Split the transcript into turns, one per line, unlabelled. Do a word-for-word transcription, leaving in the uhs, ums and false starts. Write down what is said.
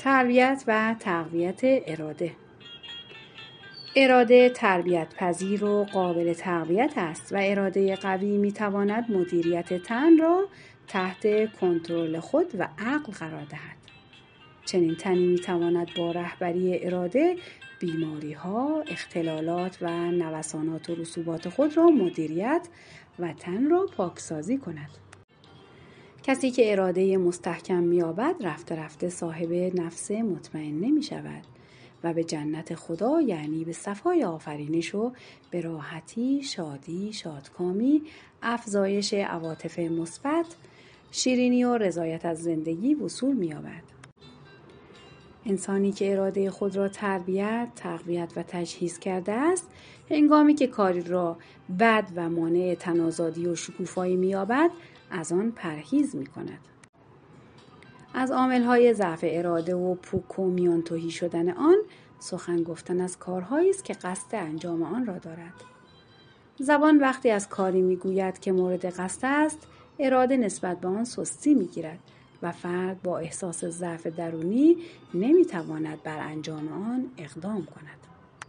تربیت و تقویت اراده. اراده تربیت پذیر و قابل تقویت است و اراده قوی میتواند مدیریت تن را تحت کنترل خود و عقل قرار دهد. چنین تنی میتواند با رهبری اراده بیماری‌ها، اختلالات و نوسانات و رسوبات خود را مدیریت و تن را پاکسازی کند. کسی که اراده مستحکم می‌یابد رفته رفته صاحب نفس مطمئنه می‌شود و به جنت خدا یعنی به صفای آفرینش و به راحتی، شادی، شادکامی، افزایش عواطف مثبت، شیرینی و رضایت از زندگی وصول می‌یابد. انسانی که اراده خود را تربیت، تقویت و تجهیز کرده است، هنگامی که کاری را بد و مانع تنازادی و شکوفایی می‌یابد، از آن پرهیز می‌کند. از عامل‌های ضعف اراده و پوک و میان تهی شدن آن، سخن گفتن از کارهایی است که قصد انجام آن را دارد. زبان وقتی از کاری می‌گوید که مورد قصد است، اراده نسبت به آن سستی می‌گیرد و فرد با احساس ضعف درونی نمی‌تواند بر انجام آن اقدام کند.